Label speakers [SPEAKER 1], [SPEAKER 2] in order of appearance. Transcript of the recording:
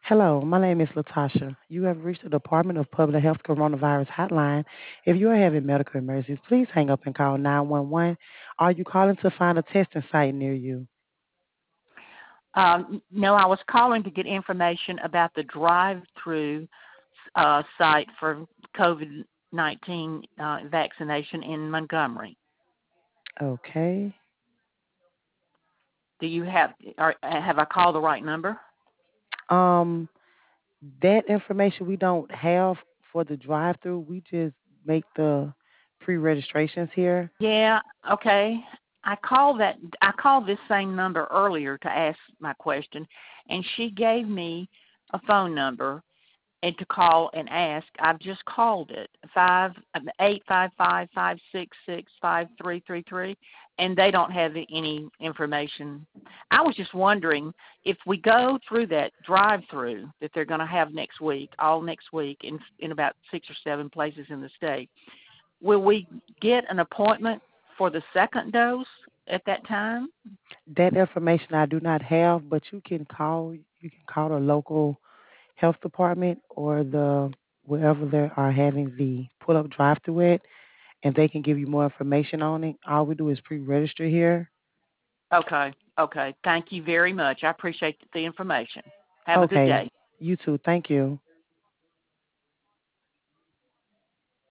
[SPEAKER 1] Hello, my name is Latasha. You have reached the Department of Public Health Coronavirus Hotline. If you are having medical emergencies, please hang up and call 911. Are you calling to find a testing site near you?
[SPEAKER 2] No, I was calling to get information about the drive-through site for COVID-19 vaccination in Montgomery.
[SPEAKER 1] Okay.
[SPEAKER 2] Do you have, or have I called the right number?
[SPEAKER 1] Um, that information we don't have for the drive-through. We just make the pre-registrations here.
[SPEAKER 2] Yeah, okay. I called this same number earlier to ask my question, and she gave me a phone number and to call and ask. I've just called it 855-566-5333, and they don't have any information. I was just wondering if we go through that drive-through that they're going to have next week, all next week in about 6 or 7 places in the state. Will we get an appointment for the second dose at that time?
[SPEAKER 1] That information I do not have, but you can call the local health department or the wherever they are having the pull up drive through it, and they can give you more information on it. All we do is pre-register here.
[SPEAKER 2] Okay. Okay. Thank you very much. I appreciate the information. Have a good
[SPEAKER 1] Okay.
[SPEAKER 2] day.
[SPEAKER 1] You too. Thank you.